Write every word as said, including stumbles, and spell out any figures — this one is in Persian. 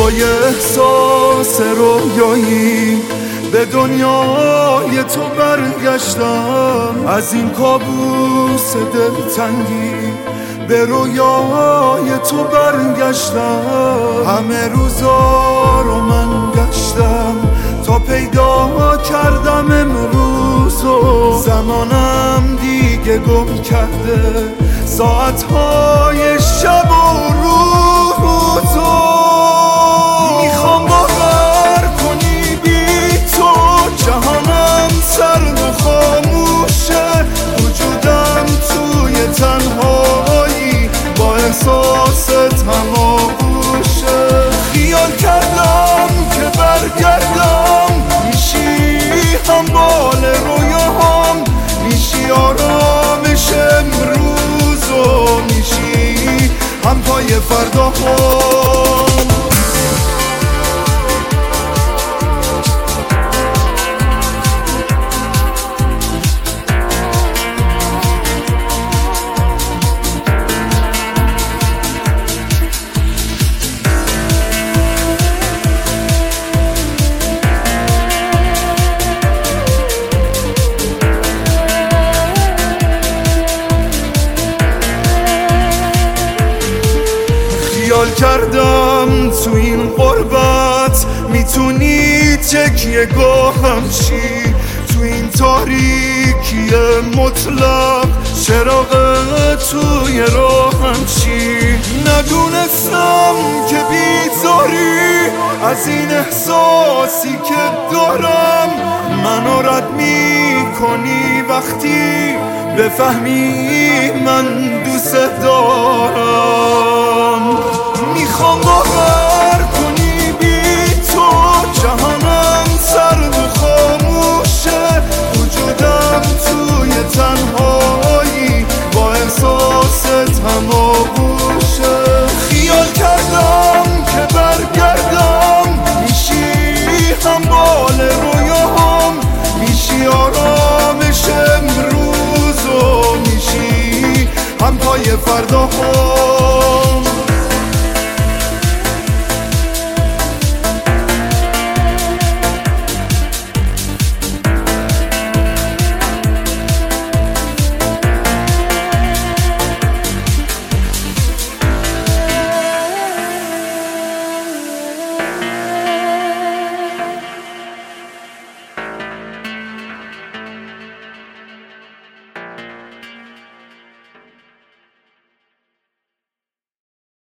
جای احساس رویایی به دنیای تو برگشتم، از این کابوس دلتنگی به رویای تو برگشتم. همه روزا رو من گشتم تا پیدا کردم امروزو، زمانم دیگه گم کرده ساعتهای شب و روزو. میخوام باور کنی بی تو جهانم سرد و خاموشه، وجودم توی تنهایی با احساست هماغوشه. خیال کردم که برگردم میشی همبال رویاهام، میشی آرامش امروز و میشی همپای فرداهام. خیال کردم تو این غربت میتونی تکیه گاهم شی، تو این تاریکی مطلق چراغ توی راهم چی. ندونستم که بیزاری از این احساسی که دارم منو رد میکنی وقتی بفهمی من دوست دارم. میخوام باور کنی بی تو جهانم سرد و خاموشه، وجودم توی تنهایی با احساست هماغوشه. خیال کردم که برگردم میشی همبال رویاهام، میشی آرامش امروز و میشی همپای فرداهام.